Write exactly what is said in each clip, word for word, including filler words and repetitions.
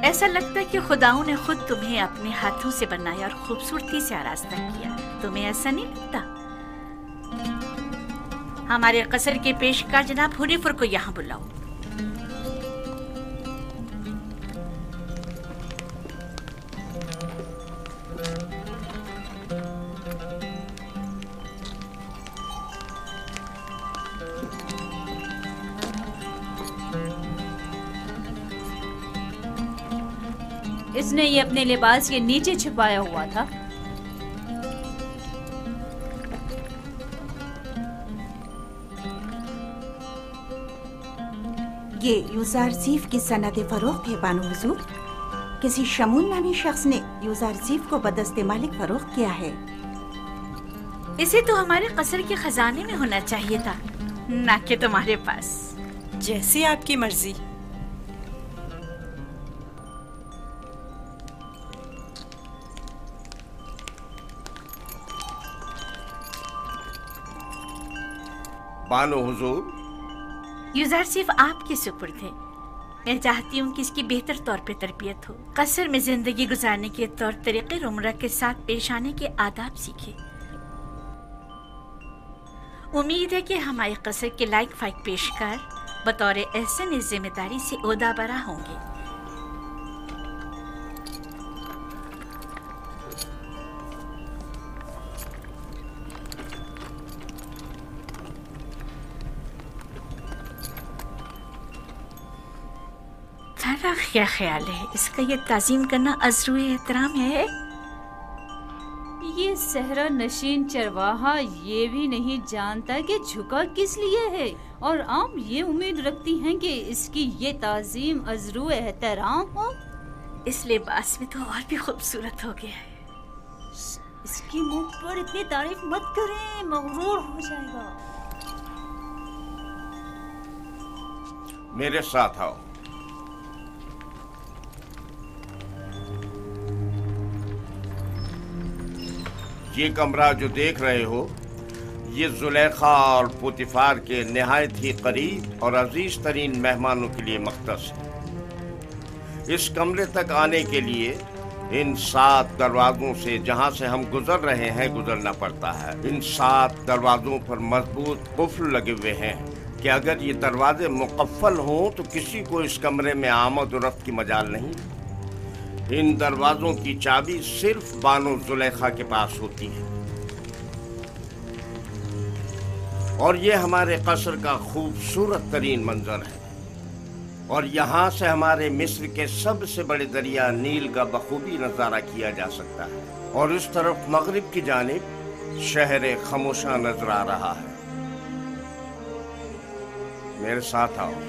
ऐसा लगता है कि खुदाओं ने खुद तुम्हें अपने हाथों से बनाया और खूबसूरती से आरास्ता किया। तुम्हें ऐसा नहीं लगता? हमारे कसर के पेशकार जनाब हुरीफुर को यहाँ बुलाओ। इसने ये अपने लिबास के नीचे छुपाया हुआ था। ये यूज़ारज़ीफ की सनद फरोख्त है बानो हुजूर। किसी शमून नामी शख्स ने यूज़ारज़ीफ को बदस्ते मालिक फरोख्त किया है। इसे तो हमारे कसर के खजाने में होना चाहिए था, ना कि तुम्हारे पास। जैसी आपकी मर्जी। बानो हुजूर, यूज़ारज़ीफ आपके सुपुर्द है। मैं चाहती हूँ कि इसकी बेहतर तौर पे तरबियत हो, कसर में जिंदगी गुजारने के तौर तरीके उम्र के साथ पेश आने के आदाब सीखे। उम्मीद है कि हमारे कसर के लायक फाइक पेशकार बतौर एहसन इस जिम्मेदारी से ओहदा बरा होंगे। क्या ख्याल है? इसका ये ताज़ीम करना अज़रुए एहतराम है? ये सहरा नशीन चरवाहा ये भी नहीं जानता कि झुका किस लिए है, और आम ये उम्मीद रखती हैं कि इसकी ये ताज़ीम अज़रुए एहतराम हो। इस लिबास में तो और भी खूबसूरत हो गया है। इसकी मुंह पर इतनी तारीफ मत करें, मगरूर हो जाएगा। मेरे साथ आओ। ये कमरा जो देख रहे हो, ये जुलेखा और पुतिफार के निहायत ही करीब और अजीज तरीन मेहमानों के लिए मख्तस है। इस कमरे तक आने के लिए इन सात दरवाजों से जहां से हम गुजर रहे हैं गुजरना पड़ता है। इन सात दरवाजों पर मजबूत कुफ्ल लगे हुए हैं कि अगर ये दरवाजे मुकफ्फल हों तो किसी को इस कमरे में आमद और रफ्त की मजाल नहीं। इन दरवाजों की चाबी सिर्फ बानो जुलेखा के पास होती है। और ये हमारे कसर का खूबसूरत तरीन मंजर है, और यहाँ से हमारे मिस्र के सबसे बड़े दरिया नील का बखूबी नजारा किया जा सकता है। और इस तरफ मगरिब की जानिब शहर खामोशा नजर आ रहा है। मेरे साथ आओ।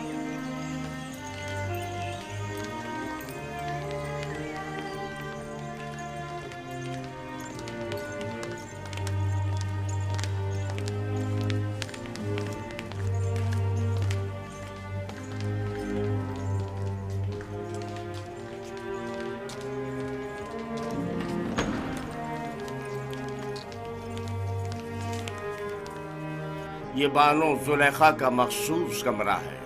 ये बानो जुलेखा का मखसूस कमरा है।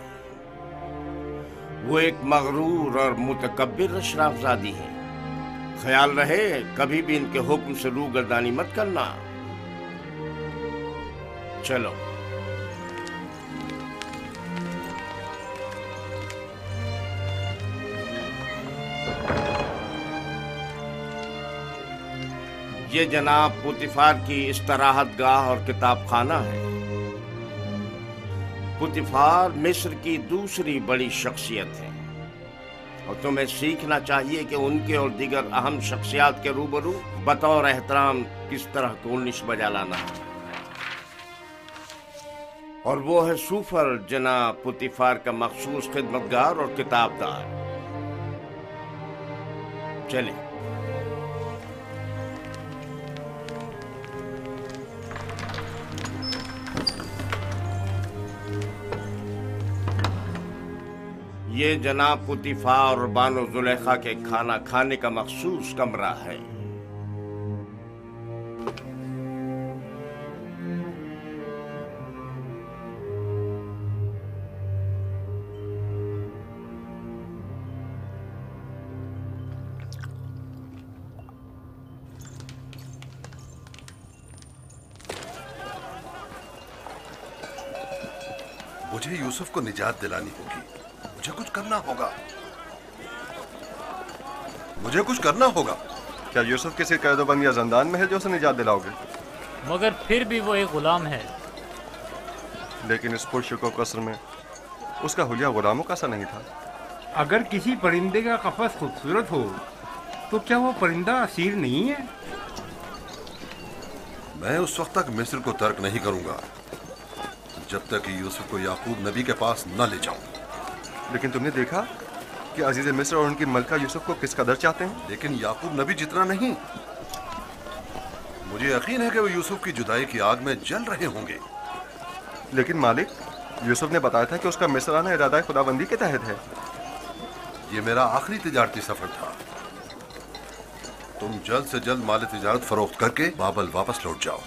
वो एक मगरूर और मुतकब्बिर अशराफजादी है। ख्याल रहे कभी भी इनके हुक्म से रूगर्दानी मत करना। चलो। ये जनाब पुतिफार की इस्तराहत गाह और किताब खाना है। पुतिफार मिस्र की दूसरी बड़ी शख्सियत है, और तुम्हें सीखना चाहिए कि उनके और दीगर अहम शख्सियात के रूबरू बतौर एहतराम किस तरह कोनिश बजा लाना है। और वो है सूफर जनाब पुतिफार का मखसूस खिदमतगार और किताबदार। चले। ये जनाब पुतिफा और बानो जुलेखा के खाना खाने का मखसूस कमरा है। मुझे यूसुफ को निजात दिलानी होगी। मुझे कुछ करना होगा, मुझे कुछ करना होगा। क्या यूसुफ किसी कैदोबंद या जंदान में है जो उसे निजात दिलाओगे? मगर फिर भी वो एक गुलाम है। लेकिन इस पुरशको कसर में उसका हुलिया गुलामों का सा नहीं था। अगर किसी परिंदे का कफस खूबसूरत हो तो क्या वो परिंदा असीर नहीं है? मैं उस वक्त तक मिस्र को तर्क नहीं करूंगा जब तक कि यूसुफ को याकूब नबी के पास न ले जाऊं। लेकिन तुमने देखा कि अजीज मिस्र और उनकी मलका यूसुफ को किस कदर चाहते हैं। लेकिन याकूब नबी जितना नहीं। मुझे यकीन है कि वो यूसुफ की जुदाई की आग में जल रहे होंगे। लेकिन मालिक, यूसुफ ने बताया था कि उसका मिस्र आना इरादा खुदाबंदी के तहत है। ये मेरा आखिरी तिजारती सफर था। तुम जल्द से जल्द माल तिजारत फरोख्त करके बाबल वापस लौट जाओ।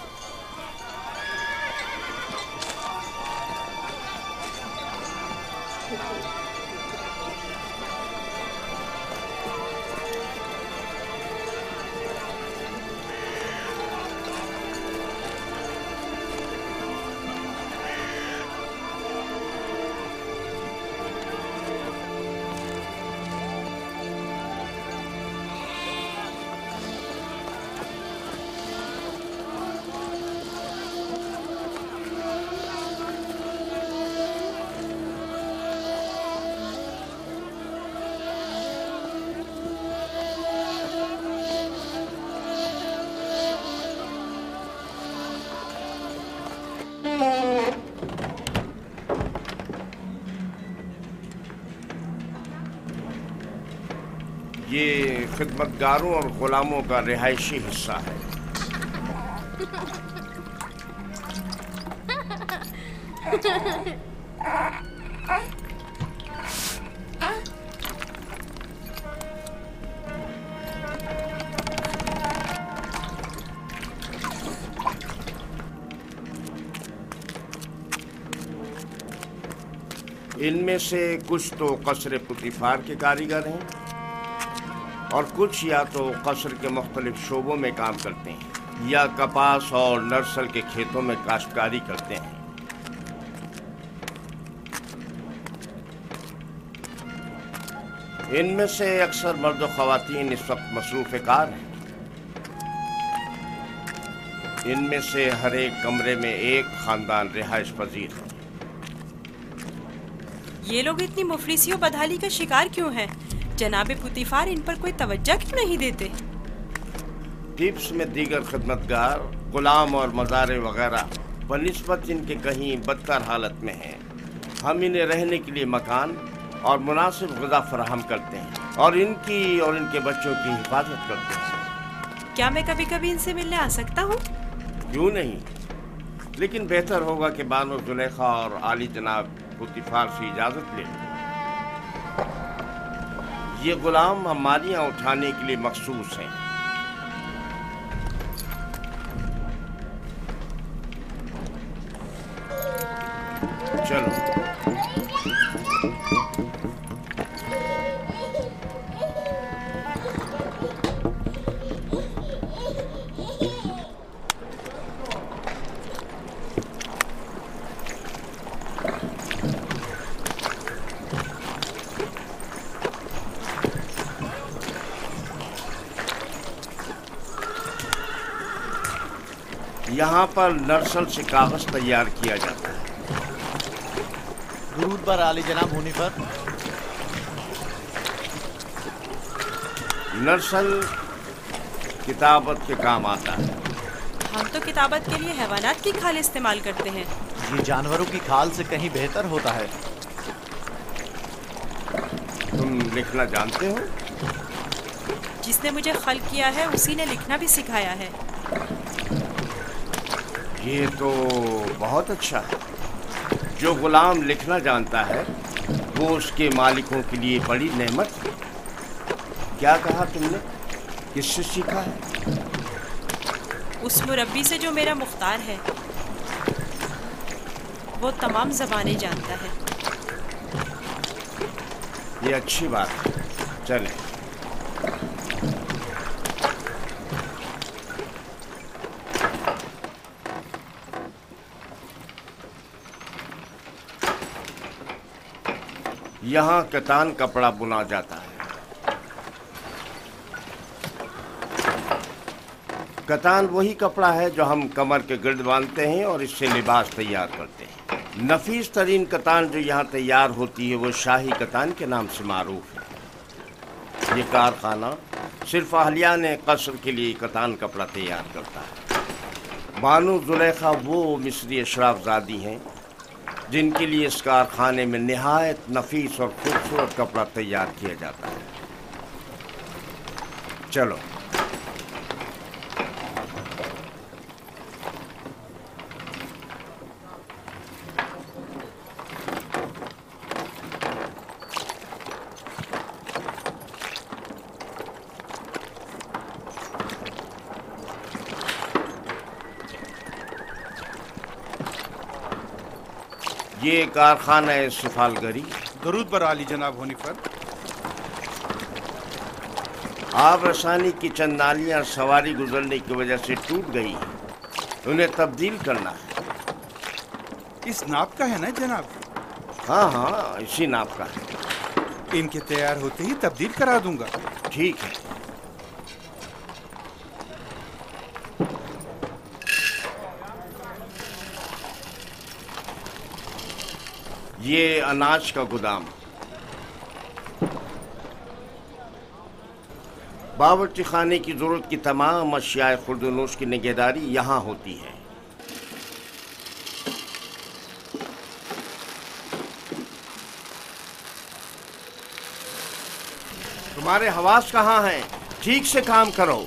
ये खिदमतगारों और गुलामों का रिहायशी हिस्सा है। इनमें से कुछ तो कसर पुतिफार के कारीगर हैं और कुछ या तो कसर के मुख्तलिफ शोबों में काम करते हैं या कपास और नर्सल के खेतों में काश्तकारी करते हैं। इनमें से अक्सर मर्द और ख़वातीन इस वक्त मसरूफ़ कार हैं। इनमें से हर एक कमरे में एक ख़ानदान रिहाइश पजीर है। ये लोग इतनी मुफलिसी और बदहाली का शिकार क्यों हैं? जनाबे पुतिफार इन पर कोई तवज्जो क्यों नहीं देते? टिप्स में दीगर खिदमतगार, गुलाम और मज़ारे वगैरह बनिस्बत इनके कहीं बदतर हालत में हैं। हम इन्हें रहने के लिए मकान और मुनासिब ग़िज़ा फराहम करते हैं और इनकी और इनके बच्चों की हिफाजत करते हैं। क्या मैं कभी कभी इनसे मिलने आ सकता हूँ? क्यों नहीं, लेकिन बेहतर होगा कि बानो जुलेखा और आली जनाब पुतिफार से इजाज़त ले। ये गुलाम हमारियाँ उठाने के लिए मखसूस हैं। चलो। यहाँ पर नर्सल से कागज तैयार किया जाता है। दुरूद पर आली जनाब होने पर। नर्सल किताबत के काम आता है। हम तो किताबत के लिए हैवानात की खाल इस्तेमाल करते हैं। ये जानवरों की खाल से कहीं बेहतर होता है। तुम लिखना जानते हो? जिसने मुझे खल किया है उसी ने लिखना भी सिखाया है। ये तो बहुत अच्छा है। जो गुलाम लिखना जानता है वो उसके मालिकों के लिए बड़ी नेमत है। क्या कहा तुमने? किससे सीखा है? उस मुरब्बी से जो मेरा मुख्तार है। वो तमाम ज़बानें जानता है। ये अच्छी बात है। चलें। यहाँ कतान कपड़ा बुना जाता है। कतान वही कपड़ा है जो हम कमर के गिर्द बांधते हैं और इससे लिबास तैयार करते हैं। नफीस तरीन कतान जो यहाँ तैयार होती है वो शाही कतान के नाम से मारूफ है। ये कारखाना सिर्फ अहलियाने कसर के लिए कतान कपड़ा तैयार करता है। बानो जुलेखा वो मिस्री अशराफजादी हैं जिनके लिए इस कारखाने में निहायत नफीस और खूबसूरत कपड़ा तैयार किया जाता है। चलो ये कारखाना है सफालगरी। दरूद बर आली जनाब हुनीफर। आब रसानी की चंद नालियां सवारी गुजरने की वजह से टूट गई हैं, उन्हें तब्दील करना है। इस नाप का है ना जनाब? हाँ हाँ इसी नाप का है। इनके तैयार होते ही तब्दील करा दूंगा। ठीक है। ये अनाज का गोदाम। बावर्ची खाने की जरूरत की तमाम अशियाए खुर्दनोश की निगहदारी यहाँ होती है। तुम्हारे हवास कहाँ हैं? ठीक से काम करो।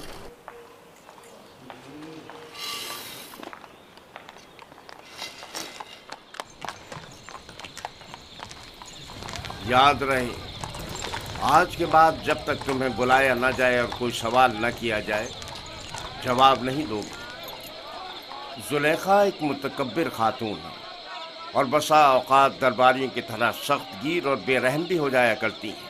याद रहे, आज के बाद जब तक तुम्हें बुलाया न जाए और कोई सवाल न किया जाए, जवाब नहीं दोगे। जुलेखा एक मुतकब्बिर खातून है और बसा औकात दरबारियों की तरह सख्त गिर और बेरहम भी हो जाया करती हैं।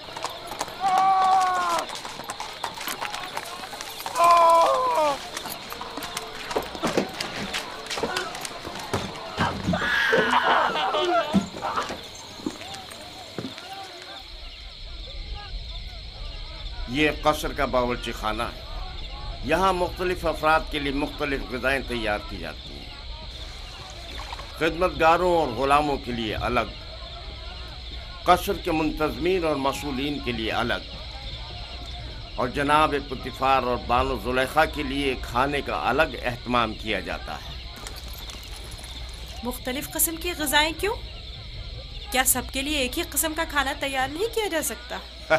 ये कसर का बावर्ची खाना है। यहाँ मुख्तलिफ अफराद के लिए मुख्तलिफ ग़िज़ाएँ तैयार की जाती हैं। खिदमतगारों और ग़ुलामों के लिए अलग, कसर के मुंतज़मीन और मसूलीन के लिए अलग, और जनाब पुतिफ़ार और बानो ज़ुलेखा के लिए खाने का अलग एहतमाम किया जाता है। मुख्तलिफ किस्म की ग़िज़ाएँ क्यों? क्या सबके लिए एक ही किस्म का खाना तैयार नहीं किया जा सकता?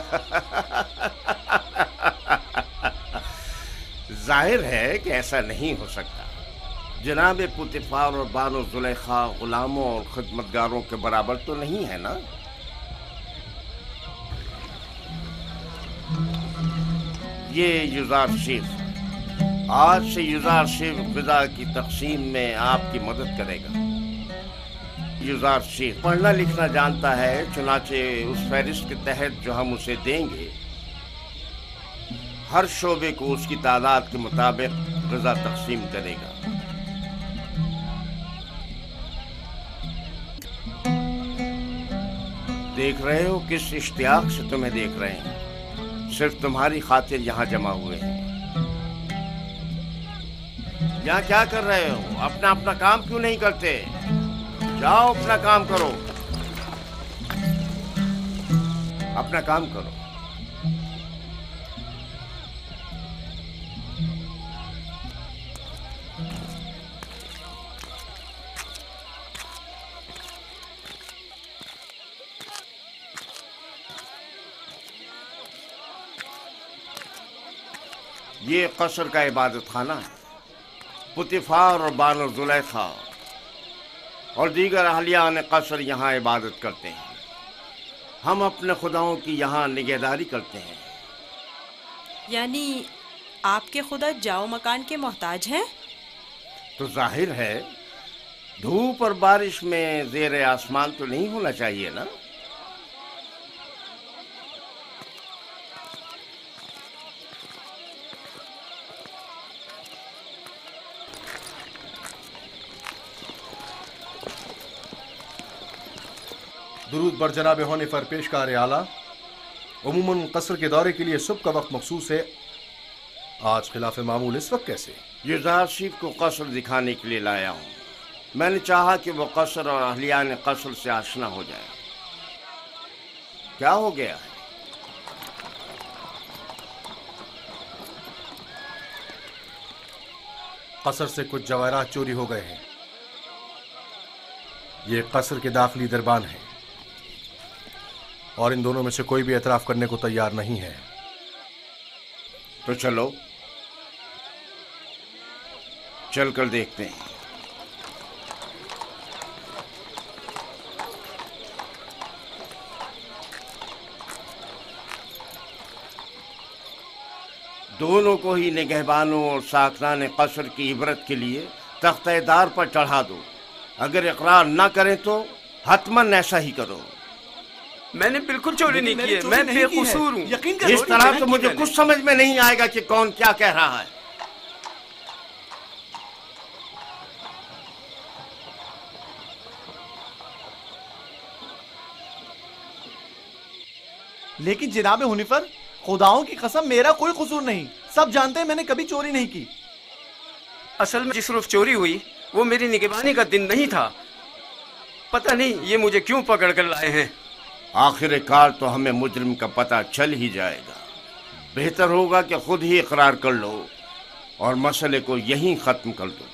जाहिर है कि ऐसा नहीं हो सकता। जनाब पुतिफ़ार और बानो ज़ुलेखा ग़ुलामों और खिदमतगारों के बराबर तो नहीं है ना? ये युज़ार शेफ, आज से युज़ार शेफ ग़िज़ा की तक़सीम में आपकी मदद करेगा। युज़ार शेफ पढ़ना लिखना जानता है, चुनाचे उस फहरिस्त के तहत जो हम उसे देंगे, हर शोबे को उसकी तादाद के मुताबिक ग़िज़ा तक़सीम करेगा। देख रहे हो किस इश्तियाक से तुम्हें देख रहे हैं। सिर्फ तुम्हारी खातिर यहाँ जमा हुए हैं। यहाँ क्या कर रहे हो? अपना अपना काम क्यों नहीं करते? जाओ अपना काम करो, अपना काम करो। ये कसर का इबादत खाना है। पुतिफ़ार और बानो ज़ुलेखा और दीगर अहलियान कसर यहाँ इबादत करते हैं। हम अपने खुदाओं की यहाँ निगहदारी करते हैं। यानी आपके खुदा जाओ मकान के मोहताज हैं? तो जाहिर है धूप और बारिश में ज़ेर आसमान तो नहीं होना चाहिए ना? درود بر جناب ہونے پر پیشکار اعلیٰ. عموماً قصر کے دورے کے لیے صبح کا وقت مخصوص ہے، آج خلاف معمول اس وقت کیسے؟ یوزارشیف کو قصر دکھانے کے لیے لایا ہوں. میں نے چاہا کہ وہ قصر اور اہلیان قصر سے آشنا ہو جائے. کیا ہو گیا ہے؟ قصر سے کچھ جواہرات چوری ہو گئے ہیں. یہ قصر کے داخلی دربان ہیں اور ان دونوں میں سے کوئی بھی اعتراف کرنے کو تیار نہیں ہے. تو چلو چل کر دیکھتے ہیں. دونوں کو ہی نگہبانوں اور ساکنان قصر کی عبرت کے لیے تختہ دار پر چڑھا دو. اگر اقرار نہ کریں تو حتماً ایسا ہی کرو. میں نے بالکل چوری نہیں کی ہے، میں بے قصور ہوں. اس طرح تو مجھے کچھ سمجھ میں نہیں آئے گا کہ کون کیا کہہ رہا ہے. لیکن جناب ہنیفر، خداؤں کی قسم میرا کوئی قصور نہیں. سب جانتے ہیں میں نے کبھی چوری نہیں کی. اصل میں جس روز چوری ہوئی وہ میری نگہبانی کا دن نہیں تھا. پتہ نہیں یہ مجھے کیوں پکڑ کر لائے ہیں. آخر کار تو ہمیں مجرم کا پتہ چل ہی جائے گا. بہتر ہوگا کہ خود ہی اقرار کر لو اور مسئلے کو یہیں ختم کر دو.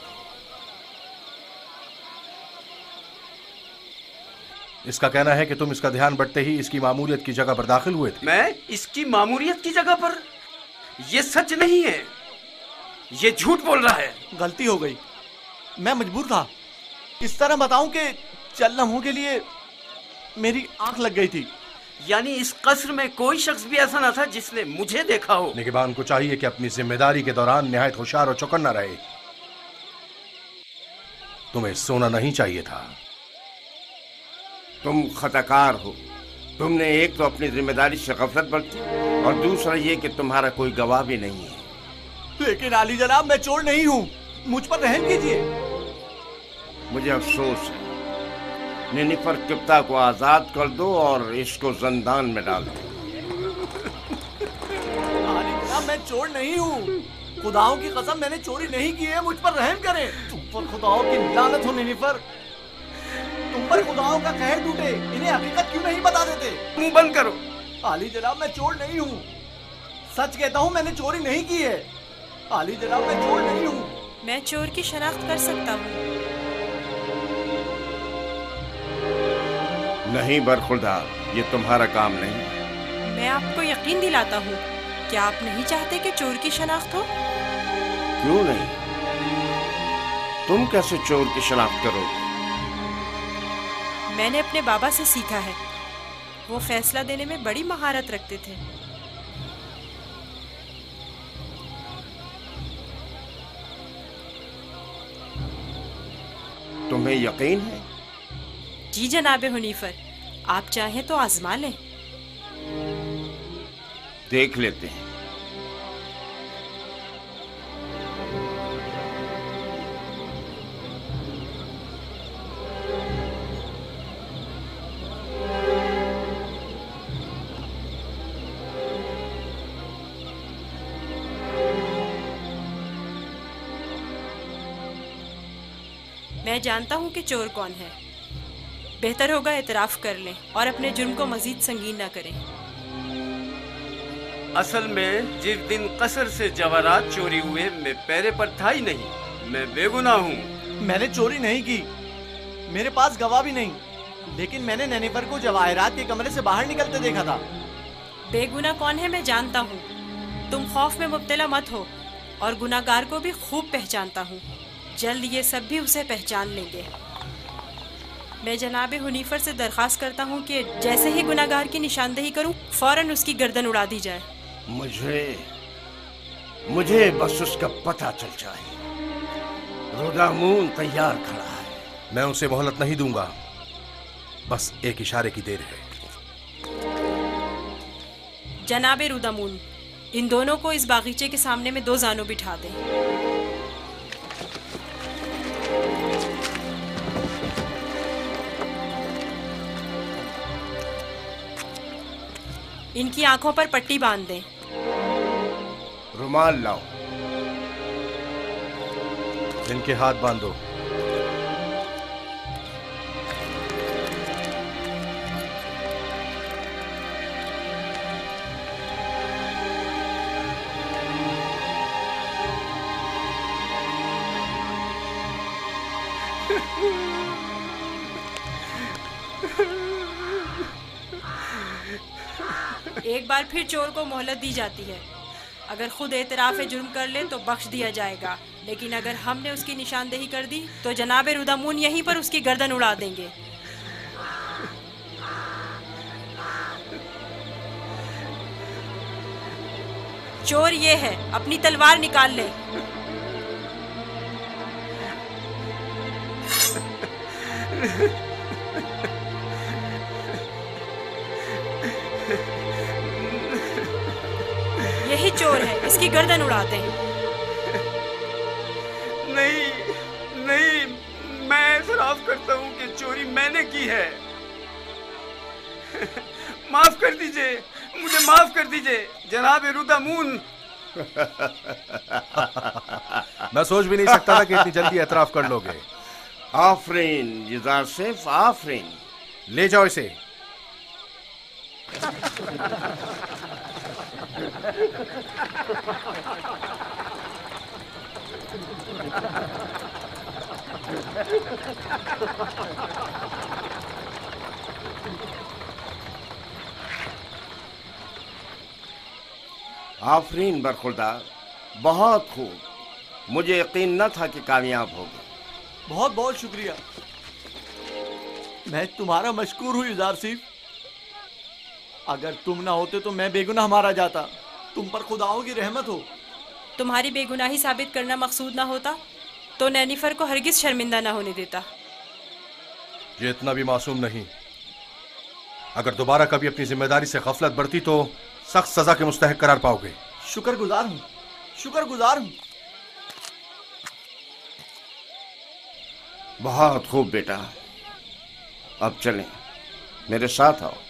اس کا کہنا ہے کہ تم اس کا دھیان بٹتے ہی اس کی ماموریت کی جگہ پر داخل ہوئے تھے. میں اس کی ماموریت کی جگہ پر؟ یہ سچ نہیں ہے، یہ جھوٹ بول رہا ہے. غلطی ہو گئی، میں مجبور تھا. اس طرح بتاؤں کہ چند لمحوں کے لیے میری آنکھ لگ گئی تھی. یعنی اس قصر میں کوئی شخص بھی ایسا نہ تھا جس نے مجھے دیکھا ہو. نگہبان کو چاہیے کہ اپنی ذمہ داری کے دوران نہایت ہوشیار اور چوکنا رہے. تمہیں سونا نہیں چاہیے تھا. تم خطاکار ہو. تم نے ایک تو اپنی ذمہ داری سے غفلت برتی اور دوسرا یہ کہ تمہارا کوئی گواہ بھی نہیں ہے. لیکن عالی جناب میں چور نہیں ہوں، مجھ پر رحم کیجیے. مجھے افسوس ہے. نینیفر کپتا کو آزاد کر دو اور اس کو زندان میں ڈال دو. عالی جناب میں چور نہیں ہوں، خداؤں کی قسم میں نے چوری نہیں کی ہے. مجھ پر رحم کریں. تم پر خداؤں کی لعنت ہو نینیفر. تم پر خداؤں کا قہر ٹوٹے. انہیں حقیقت کیوں نہیں بتا دیتے؟ منہ بند کرو. عالی جناب میں چور نہیں ہوں، سچ کہتا ہوں میں نے چوری نہیں کی ہے. عالی جناب میں چور نہیں ہوں. میں چور کی شناخت کر سکتا ہوں. نہیں برخوردار، یہ تمہارا کام نہیں. میں آپ کو یقین دلاتا ہوں. کیا آپ نہیں چاہتے کہ چور کی شناخت ہو؟ کیوں نہیں؟ تم کیسے چور کی شناخت کرو گے؟ میں نے اپنے بابا سے سیکھا ہے. وہ فیصلہ دینے میں بڑی مہارت رکھتے تھے. تمہیں یقین ہے؟ جی جناب حنیفر، آپ چاہیں تو آزما لیں. دیکھ لیتے ہیں. میں جانتا ہوں کہ چور کون ہے. بہتر ہوگا اعتراف کر لیں اور اپنے جرم کو مزید سنگین نہ کریں. اصل میں جس دن قصر سے جواہرات چوری ہوئے میں پیرے پر تھا ہی نہیں. میں بے گناہ ہوں. میں نے چوری نہیں کی، میرے پاس گواہ بھی نہیں. لیکن میں نے نینیفر کو جواہرات کے کمرے سے باہر نکلتے دیکھا تھا. بے گناہ کون ہے میں جانتا ہوں. تم خوف میں مبتلا مت ہو اور گناہگار کو بھی خوب پہچانتا ہوں. جلد یہ سب بھی اسے پہچان لیں گے. میں جناب حنیفر سے درخواست کرتا ہوں کہ جیسے ہی گناہگار کی نشاندہی کروں فوراً اس کی گردن اڑا دی جائے. مجھے مجھے بس اس کا پتہ چل جائے. رودامون تیار کھڑا ہے. میں اسے مہلت نہیں دوں گا، بس ایک اشارے کی دیر ہے. جناب رودامون، ان دونوں کو اس باغیچے کے سامنے میں دو زانوں بٹھا دیں. इनकी आंखों पर पट्टी बांध दें। रुमाल लाओ। इनके हाथ बांधो। एक बार फिर चोर को मोहलत दी जाती है। अगर खुद एतराफ़ जुर्म कर ले तो बख्श दिया जाएगा, लेकिन अगर हमने उसकी निशानदेही कर दी तो जनाब रुदामून यहीं पर उसकी गर्दन उड़ा देंगे। चोर ये है, अपनी तलवार निकाल ले। यही चोर है, इसकी गर्दन उड़ाते हैं। नहीं नहीं, मैं एतराफ़ करता हूँ कि चोरी मैंने की है। माफ कर दीजिए, मुझे माफ कर दीजिए जनाब रुदामून। मैं सोच भी नहीं सकता था कि इतनी जल्दी एतराफ़ कर लोगे। आफरीन युज़ारसिफ, आफरीन। ले जाओ इसे। आफरीन बरखुरदार, बहुत खूब। मुझे यकीन न था कि कामयाब होगे। बहुत बहुत शुक्रिया। मैं तुम्हारा मशकूर हूँ युज़ारसिफ। अगर तुम ना होते तो मैं बेगुनाह मारा जाता। तुम पर खुदाओं की रहमत हो। तुम्हारी बेगुनाही साबित करना मकसूद ना होता तो नैनीफर को हरगिज शर्मिंदा ना होने देता। ये इतना भी मासूम नहीं। अगर दोबारा कभी अपनी जिम्मेदारी से गफलत बरती तो सख्त सजा के मुस्तहक करार पाओगे। शुक्रगुजार हूँ, शुक्रगुजार हूँ। बहुत खूब बेटा, अब चलें, मेरे साथ आओ।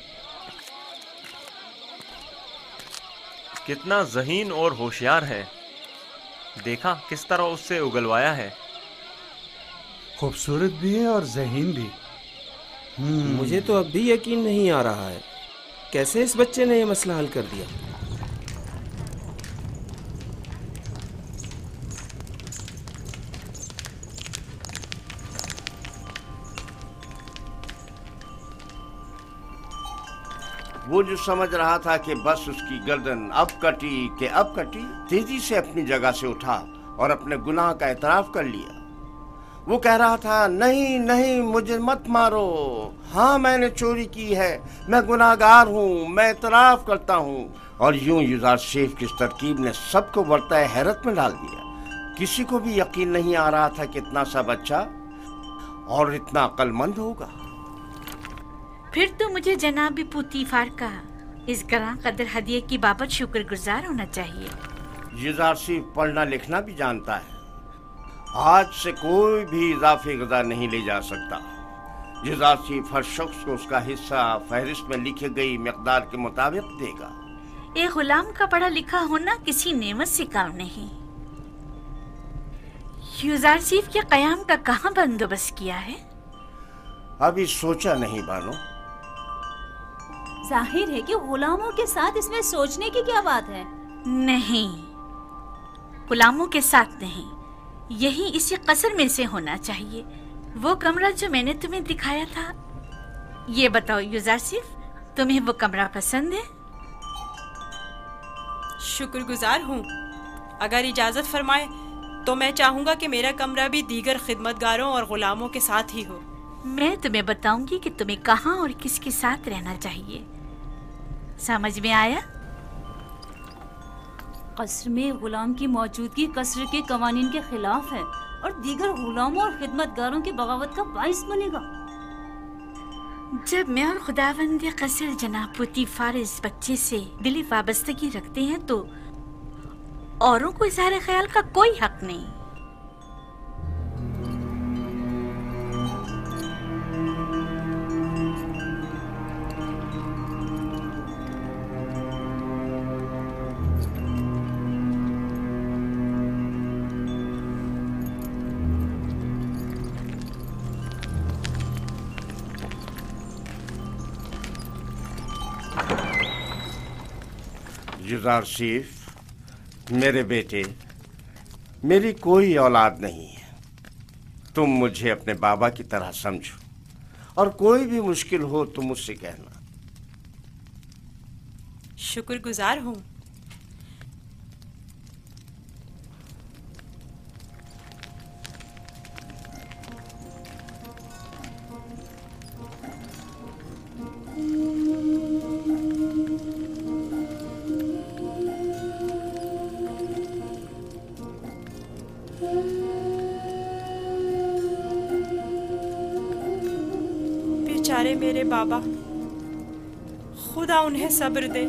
कितना ज़हीन और होशियार है। देखा किस तरह उससे उगलवाया है। खूबसूरत भी है और ज़हीन भी। मुझे तो अब भी यकीन नहीं आ रहा है कैसे इस बच्चे ने ये मसला हल कर दिया। वो जो समझ रहा था कि बस उसकी गर्दन अब कटी कि अब कटी, तेजी से अपनी जगह से उठा और अपने गुनाह का एतराफ कर लिया। वो कह रहा था, नहीं नहीं, मुझे मत मारो। हाँ, मैंने चोरी की है, मैं गुनाहगार हूँ, मैं एतराफ करता हूँ। और यूं युज़ारसिफ की इस तरकीब ने सबको बरताए हैरत में डाल दिया। किसी को भी यकीन नहीं आ रहा था कि इतना सा बच्चा और इतना अक्लमंद होगा। फिर तो मुझे जनाब पुतीफार का इस गरां कदर हदिये की बाबत शुक्रगुजार होना चाहिए। युज़ारसिफ पढ़ना लिखना भी जानता है। आज से कोई भी इजाफी ग़िज़ा नहीं ले जा सकता। युज़ारसिफ हर शख्स को उसका हिस्सा फहरिस्त में लिखी गई मिक़दार के मुताबिक देगा। एक गुलाम का पढ़ा लिखा होना किसी नेमत से काम नहीं। युज़ारसिफ के क़याम का कहाँ बंदोबस्त किया है? अभी सोचा नहीं बानो। जाहिर है कि गुलामों के साथ इसमें सोचने की क्या बात है। नहीं, गुलामों के साथ नहीं, यही इसी कसर में से होना चाहिए। वो कमरा जो मैंने तुम्हें दिखाया था। ये बताओ युज़ारसिफ, तुम्हें वो कमरा पसंद है? शुक्रगुजार हूँ। अगर इजाज़त फरमाए तो मैं चाहूँगा कि मेरा कमरा भी दीगर खिदमतगारों और गुलामों के साथ ही हो। मैं तुम्हें बताऊंगी कि तुम्हें कहाँ और किसके साथ रहना चाहिए। समझ में आया? कसर में गुलाम की मौजूदगी कसर के कवानीन के खिलाफ है और दीगर गुलामों और खिदमतगारों की बगावत का बाइस बनेगा। जब मैं और खुदावंद कसर जनाब पुतीफार इस बच्चे से दिली वाबस्तगी रखते हैं तो औरों को इज़हार ख्याल का कोई हक नहीं। युजारसीफ, मेरे बेटे, मेरी कोई औलाद नहीं है। तुम मुझे अपने बाबा की तरह समझो और कोई भी मुश्किल हो तो मुझसे कहना। शुक्रगुजार हूँ। बेचारे मेरे बाबा, खुदा उन्हें सब्र दे।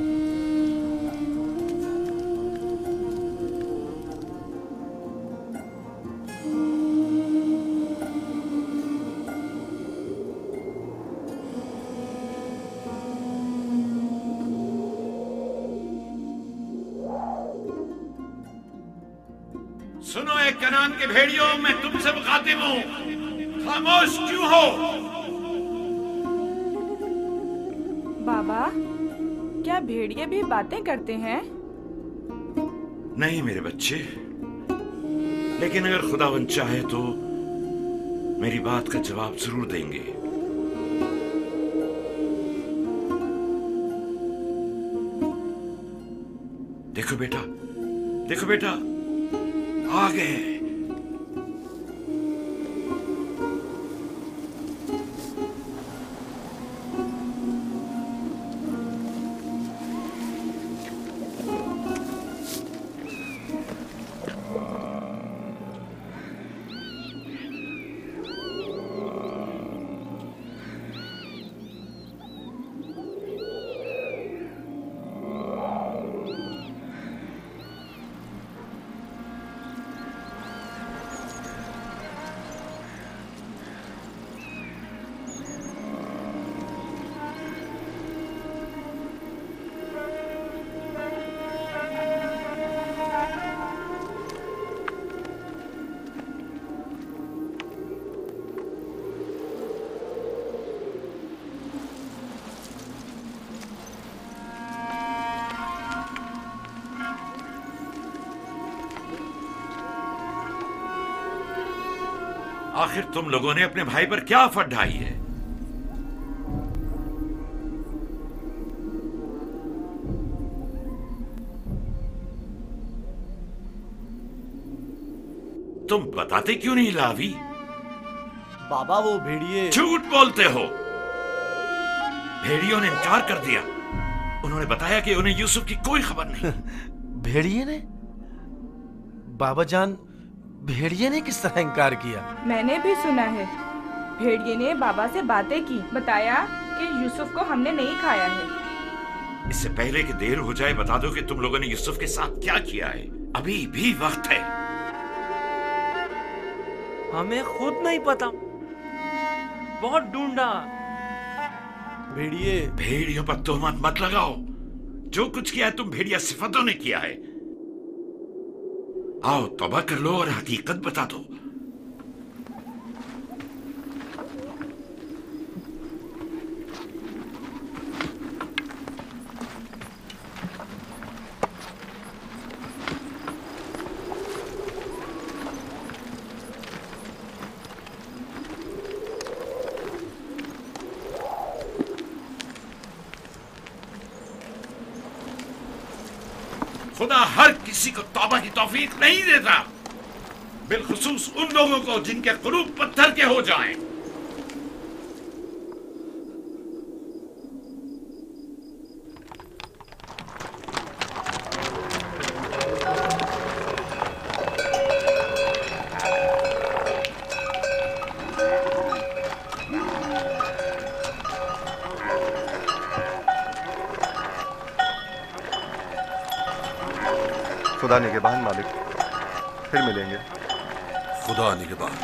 सुनो एक कनान के भेड़ियों, मैं तुमसे मुखातिब हूँ, खामोश क्यों हो? बाबा, क्या भेड़िए भी बातें करते हैं? नहीं मेरे बच्चे, लेकिन अगर खुदावंद चाहे तो मेरी बात का जवाब जरूर देंगे। देखो बेटा, देखो बेटा, आ गए। आखिर तुम लोगों ने अपने भाई पर क्या आफत ढाई है? तुम बताते क्यों नहीं लावी? बाबा वो भेड़िए। झूठ बोलते हो। भेड़ियों ने इनकार कर दिया। उन्होंने बताया कि उन्हें यूसुफ की कोई खबर नहीं। भेड़िए ने? बाबा जान, भेड़िए ने किस तरह इनकार किया? मैंने भी सुना है। भेड़िए ने बाबा से बातें की, बताया कि यूसुफ को हमने नहीं खाया है। इससे पहले कि देर हो जाए बता दो कि तुम लोगों ने यूसुफ के साथ क्या किया है। अभी भी वक्त है। हमें खुद नहीं पता, बहुत ढूंढा। भेड़िए भेड़ियों पर तोहमत मत लगाओ। जो कुछ किया है तुम भेड़िया सिफतों ने किया है। आओ तौबा कर लो और हकीकत बता दो। खुदा हर किसी को तौबा की तौफीक नहीं देता, बिलखुसूस उन लोगों को जिनके कुलूब पत्थर के हो जाएं। खुदा निगहबान मालिक, फिर मिलेंगे। खुदा निगहबान।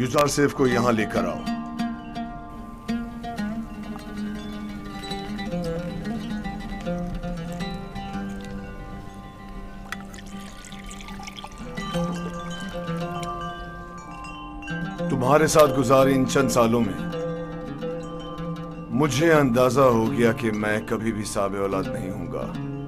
यूजारसेफ को यहाँ लेकर आओ। तुम्हारे साथ गुजारे इन चंद सालों में मुझे अंदाजा हो गया कि मैं कभी भी साबे औलाद नहीं हूंगा,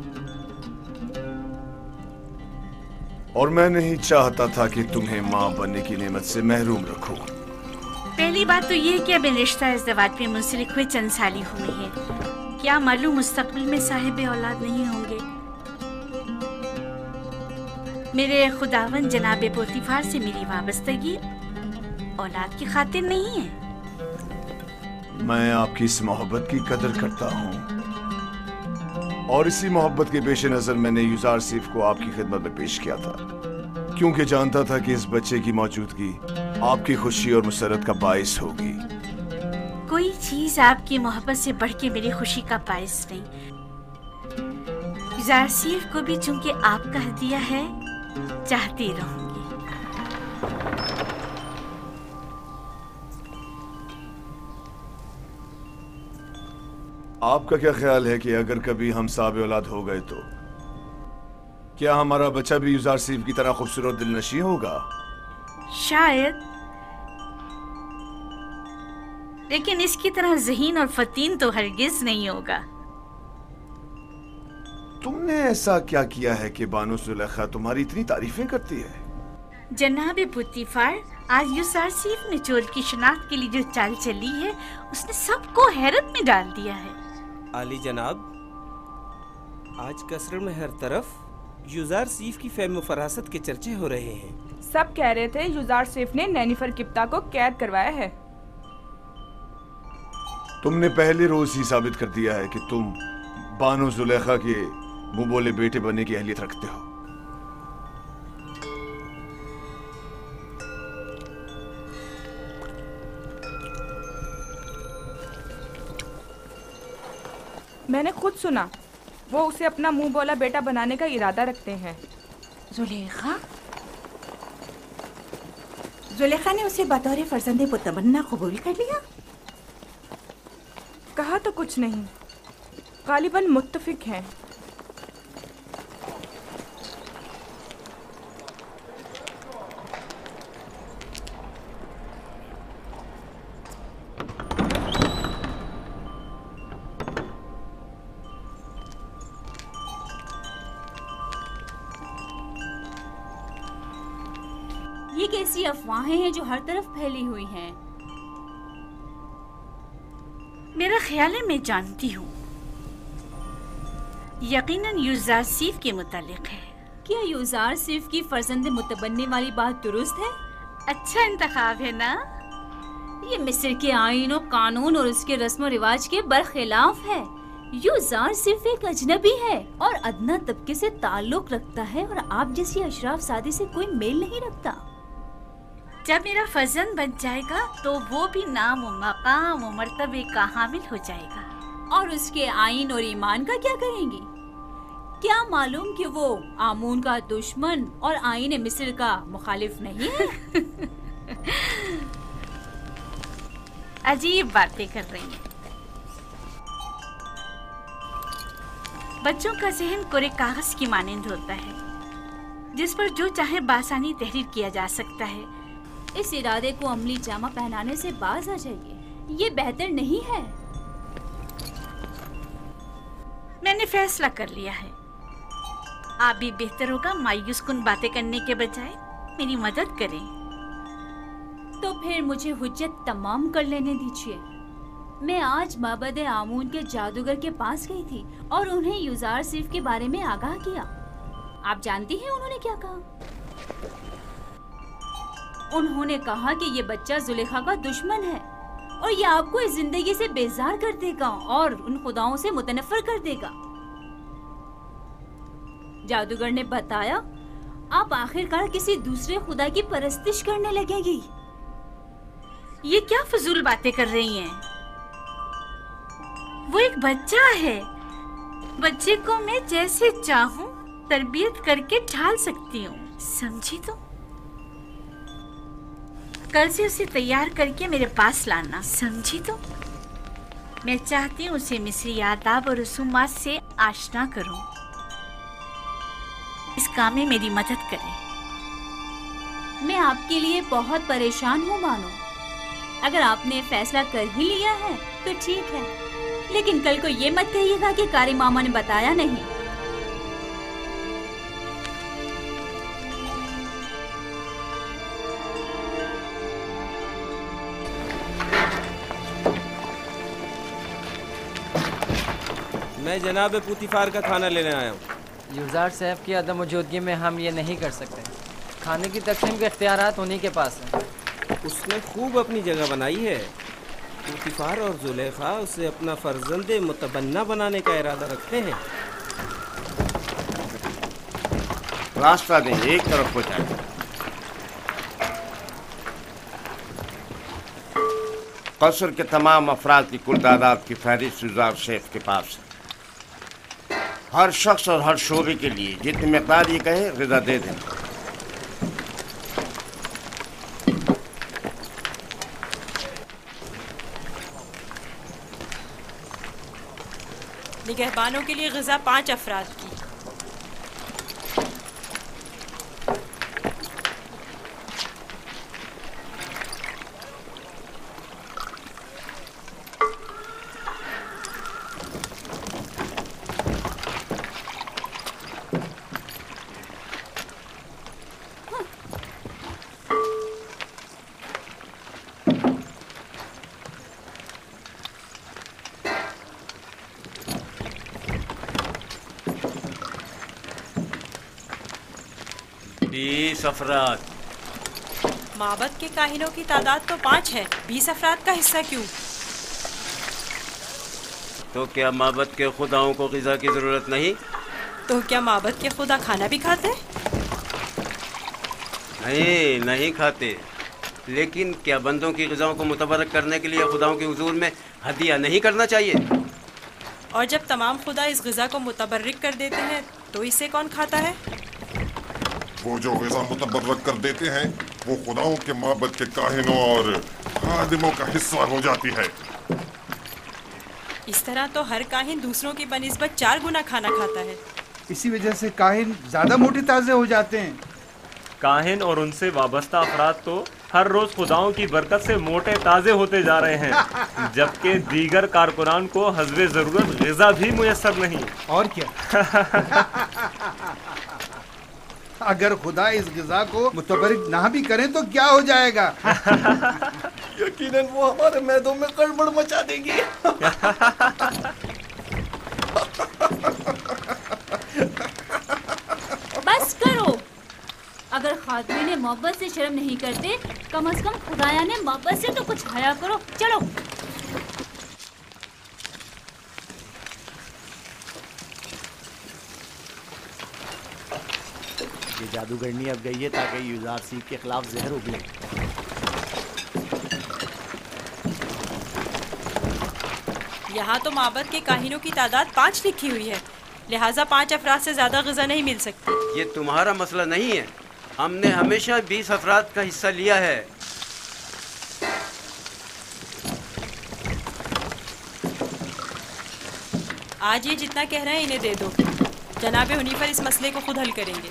और मैं नहीं चाहता था कि तुम्हें मां बनने की नेमत से महरूम रखूं। पहली बात तो ये है कि अब रिश्ता इज़्दिवाज में मुंसलिक हुए चंद साल ही हुए हैं, क्या मालूम मुस्तकबिल में साहिब औलाद नहीं होंगे। मेरे खुदावन जनाब पोतीफार से मेरी वाबस्तगी औलाद की खातिर नहीं है। मैं आपकी इस मोहब्बत की कदर करता हूँ, और इसी मोहब्बत के पेश नजर मैंने यूजारसेफ को आपकी खिदमत में पेश किया था, क्योंकि जानता था कि इस बच्चे की मौजूदगी आपकी खुशी और मुसरत का बाइस होगी। कोई चीज आपकी मोहब्बत से बढ़ के मेरी खुशी का बाइस नहीं। यूजारसेफ को भी चूंकि आपका हदिया है, चाहती रहूंगी। आपका क्या ख्याल है कि अगर कभी हम साबे औलाद हो गए तो क्या हमारा बच्चा भी यूजारसेफ की तरह खूबसूरत दिलनशी होगा? शायद, लेकिन इसकी तरह ज़हीन और फतीन तो हरगिज नहीं होगा। तुमने ऐसा क्या किया है कि बानो जुलेखा तुम्हारी इतनी तारीफें करती है? जनाब पुतीफार, आज यूजारसेफ ने चोर की शनाख्त के लिए जो चाल चली है, उसने सबको हैरत में डाल दिया है। आली जनाब, आज कसर में हर तरफ यूजारसेफ की फेम फरासत के चर्चे हो रहे हैं। सब कह रहे थे यूजारसेफ ने नैनिफर किप्ता को कैद करवाया है। तुमने पहले रोज ही साबित कर दिया है कि तुम बानो जुलेखा के मुंह बोले बेटे बनने की अहलियत रखते हो। मैंने खुद सुना, वो उसे अपना मुंह बोला बेटा बनाने का इरादा रखते हैं। जुलेखा जुलेखा ने उसे बतौर फर्जंदे मुतमन्ना कबूल कर लिया? कहा तो कुछ नहीं, गालिबन मुत्तफिक हैं। ये कैसी अफवाहें हैं जो हर तरफ फैली हुई हैं? मेरा ख्याल है मैं जानती हूँ, यकीनन यूजारसेफ के मुतालिक है। क्या यूजारसेफ की फर्जंद मुतबन्नी वाली बात दुरुस्त है? अच्छा इंतखाब है ना? ये मिस्र के आईन और कानून और उसके रस्म रिवाज के बरखिलाफ है। यूजारसेफ एक अजनबी है और अदना तबके से ताल्लुक रखता है, और आप जैसी अशराफ सादी से कोई मेल नहीं रखता। जब मेरा फर्जंद बन जाएगा तो वो भी नाम व मकाम व मर्तबे का हामिल हो जाएगा। और उसके आईन और ईमान का क्या करेंगी? क्या मालूम कि वो आमून का दुश्मन और आईन मिस्र का मुखालिफ नहीं है? अजीब बातें कर रही हैं। बच्चों का जहन कोरे कागज की मानंद होता है, जिस पर जो चाहे बासानी तहरीर किया जा सकता है। इस इरादे को अमली जामा पहनाने से बाज आ जाइए, ये बेहतर नहीं है। मैंने फैसला कर लिया है, आप भी बेहतर होगा मायूस कुन बातें करने के बजाय मेरी मदद करें। तो फिर मुझे हुज्जत तमाम कर लेने दीजिए। मैं आज माबद आमून के जादूगर के पास गई थी और उन्हें यूजारसेफ के बारे में आगाह किया। आप जानती हैं उन्होंने क्या कहा? उन्होंने कहा कि ये बच्चा जुलेखा का दुश्मन है और ये आपको इस जिंदगी से बेजार कर देगा और उन खुदाओं से मुतनफर कर देगा। जादूगर ने बताया, आप आखिरकार किसी दूसरे खुदा की परस्तिश करने लगेगी। ये क्या फजूल बातें कर रही हैं? वो एक बच्चा है, बच्चे को मैं जैसे चाहूं तरबियत करके ढाल सकती हूँ, समझी? तो कल से उसे तैयार करके मेरे पास लाना, समझी? तो मैं चाहती हूँ उसे मिस्री आदाब और रसूमात से आशना करूँ। इस काम में मेरी मदद करें। मैं आपके लिए बहुत परेशान हूँ बानो। अगर आपने फैसला कर ही लिया है तो ठीक है, लेकिन कल को ये मत कहिएगा कि कारी मामा ने बताया नहीं। मैं जनाब पुतिफार का खाना लेने आया हूँ। यूज़ार साहब की अदम मौजूदगी में हम ये नहीं कर सकते। खाने की तकसीम के इख्तियारात उन्हीं के पास हैं। उसने खूब अपनी जगह बनाई है। पुतिफार और जुलेखा उसे अपना फर्जंद मुतबन्ना बनाने का इरादा रखते हैं। रास्ता दें, एक तरफ हो जाए। कसर के तमाम अफराद की कुल तादाद की फहरिस्त यूज़ार शेफ के पास है। हर शख्स और हर शोबे के लिए जितनी मकदार ये कहे ग़िज़ा दे दें। निगहबानों के लिए ग़िज़ा पाँच अफराद की। बीस अफराद। माबद के काहिनों की तादाद तो पाँच है, बीस अफराद का हिस्सा क्यों? तो क्या माबद के खुदाओं को ग़िज़ा की ज़रूरत नहीं? तो क्या माबद के खुदा खाना भी खाते? नहीं, नहीं खाते। लेकिन क्या बंदों की ग़िज़ाओं को मुतबरक करने के लिए खुदाओं के हुजूर में हदिया नहीं करना चाहिए? और जब तमाम खुदा इस ग़िज़ा को मुतबर्रिक कर देते हैं तो इसे कौन खाता है? वो जो ग़िज़ा मुतबर्रक कर देते हैं वो खुदाओं के माबद के काहिनों और खादिमों का हिस्सा हो जाती है। इस तरह तो हर काहिन दूसरों की बनिस्बत चार गुना खाना खाता है। इसी वजह से काहिन ज्यादा मोटे ताज़े हो जाते हैं। काहिन और उनसे वाबस्ता अफराद तो हर रोज खुदाओं की बरकत से मोटे ताज़े होते जा रहे हैं, जबकि दीगर कारकुनान को हस्बे ज़रूरत ग़िज़ा भी मुयस्सर नहीं। और क्या अगर खुदा इस ग़िज़ा को मुतबर्रिक ना भी करें तो क्या हो जाएगा? यकीनन वो हमारे मैदों में गड़बड़ मचा देंगी। बस करो। अगर खादमी ने मोहब्बत से शर्म नहीं करते, कम अज कम खुदाया ने मोहब्बत से तो कुछ हया करो। चलो। ये जादूगरनी अब गई है ताकि यूज़ार सीफ के खिलाफ जहर उगले। यहाँ तो माबद के काहिनों की तादाद पाँच लिखी हुई है, लिहाजा पाँच अफराद से ज़्यादा ग़िज़ा नहीं मिल सकती। ये तुम्हारा मसला नहीं है। हमने हमेशा बीस अफराद का हिस्सा लिया है। आज ये जितना कह रहे हैं इन्हें दे दो। जनाब हुनीफर इस मसले को खुद हल करेंगे।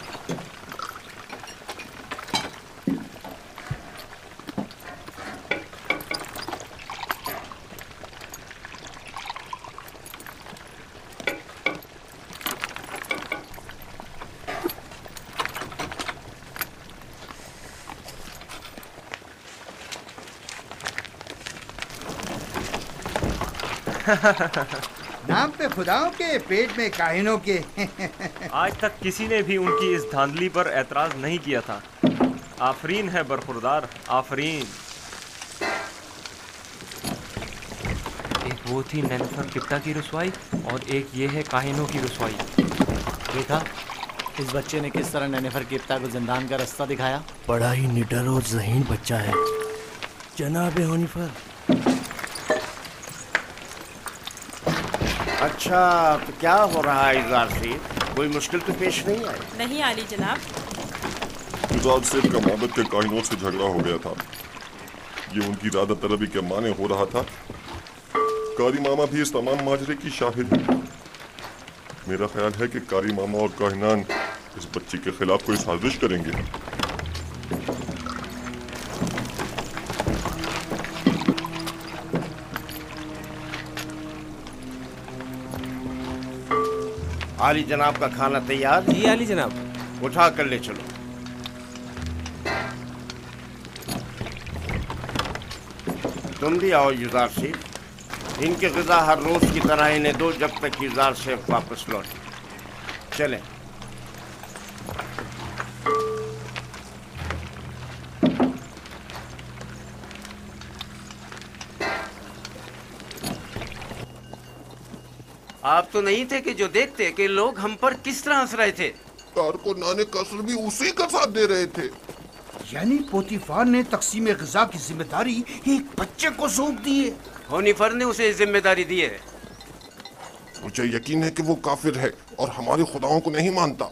नाम पे खुदाओं के, पेट में काहिनों के। आज तक किसी ने भी उनकी इस धांधली पर एतराज नहीं किया था। आफरीन है बरखुरदार, आफरीन। एक वो थी नेनफर किप्टा की रसवाई और एक ये है काहिनों की रसवाई। देखा इस बच्चे ने किस तरह नेनेफर किप्टा को जिंदान का रास्ता दिखाया। बड़ा ही निडर और ज़हीन बच्चा है जनाब हुनीफर। अच्छा, तो क्या हो रहा है यूज़ार सीफ? कोई मुश्किल तो पेश नहीं आई? नहीं आली जनाब। यूज़ार सीफ का माबद के काहिनों से झगड़ा हो गया था। ये उनकी इरादा तलबी के माने हो रहा था। कारी मामा भी इस तमाम माजरे की शाहिद है। मेरा ख्याल है कि कारी मामा और काहिनान इस बच्ची के खिलाफ कोई साजिश करेंगे। आली जनाब का खाना तैयार? जी आली जनाब। उठा कर ले चलो। तुम भी आओ युजार शेख। इनकी ग़िज़ा हर रोज की तरह इन्हें दो जब तक युजार शेख वापस लौटे। चलें। आप तो नहीं थे कि जो देखते कि लोग हम पर किस तरह हंस रहे थे। कारकुनाने कसर भी उसी का साथ दे रहे थे। यानी पोतीफार ने तकसीम ग़िज़ा की जिम्मेदारी एक बच्चे को सौंप दी है। होनीफर ने उसे जिम्मेदारी दी है। मुझे यकीन है कि वो काफिर है और हमारे खुदाओं को नहीं मानता।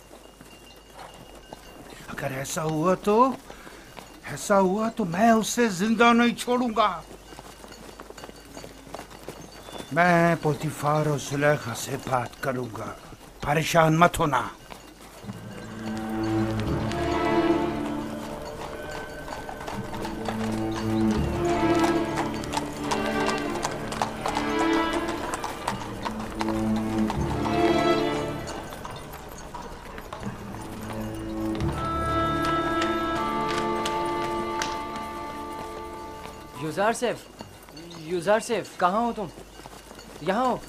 अगर ऐसा हुआ तो ऐसा हुआ तो मैं उसे जिंदा नहीं छोड़ूंगा। मैं पोतीफार और जुलेखा से बात करूंगा, परेशान मत होना। युजार सेफ, युजार सेफ, कहाँ हो तुम? यहाँ हो।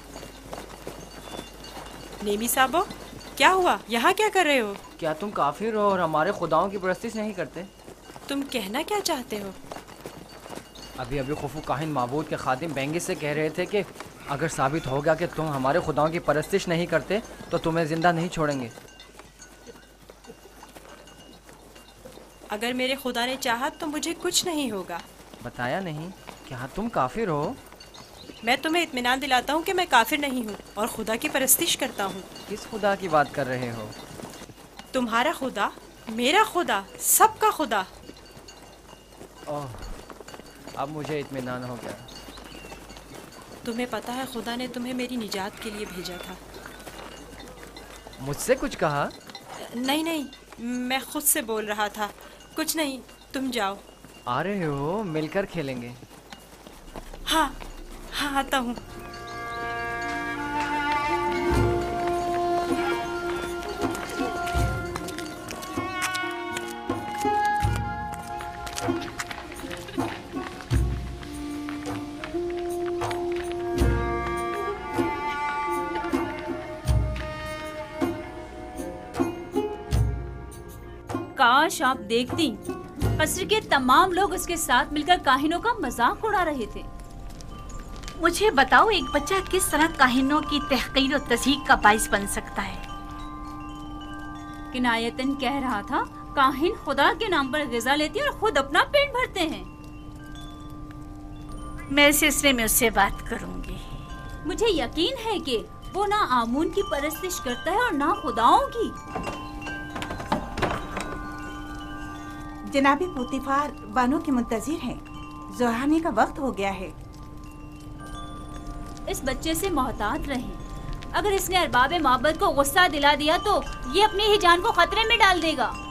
नेमी साहबो, क्या हुआ? यहाँ क्या कर रहे हो? क्या तुम काफिर हो और हमारे खुदाओं की परस्तिश नहीं करते? तुम कहना क्या चाहते हो? अभी अभी खुफू काहिन माबूद के खादिम बेंगिस से कह रहे थे कि अगर साबित हो गया कि तुम हमारे खुदाओं की परस्तिश नहीं करते तो तुम्हें जिंदा नहीं छोड़ेंगे। अगर मेरे खुदा ने चाहा तो मुझे कुछ नहीं होगा। बताया नहीं? क्या तुम काफिर हो? मैं तुम्हें इत्मीनान दिलाता हूँ कि मैं काफिर नहीं हूँ और खुदा की परस्तिश करता हूँ। किस खुदा की बात कर रहे हो? तुम्हारा खुदा, मेरा खुदा, सबका खुदा। ओह, अब मुझे इत्मीनान हो गया। तुम्हें पता है खुदा ने तुम्हें मेरी निजात के लिए भेजा था। मुझसे कुछ कहा? नहीं नहीं, मैं खुद से बोल रहा था। कुछ नहीं, तुम जाओ। आ रहे हो? मिलकर खेलेंगे। हाँ हाँ, आता हूँ। काश आप देखती, कस्र के तमाम लोग उसके साथ मिलकर काहिनों का मजाक उड़ा रहे थे। मुझे बताओ, एक बच्चा किस तरह काहिनों की तहकीर और तज़हीक का बाइस बन सकता है? किनायतन कह रहा था, काहिन खुदा के नाम पर ग़िज़ा लेते और खुद अपना पेट भरते हैं। मैं इस सिलसिले में उससे बात करूंगी। मुझे यकीन है कि वो ना आमून की परस्तिश करता है और ना खुदाओं की। जनाबी पोतीफार बानो के मुंतजिर हैं। ज़ोहाने का वक्त हो गया है। इस बच्चे से मोहतात रहें। अगर इसने अरबाब माबद को गुस्सा दिला दिया तो ये अपनी ही जान को खतरे में डाल देगा।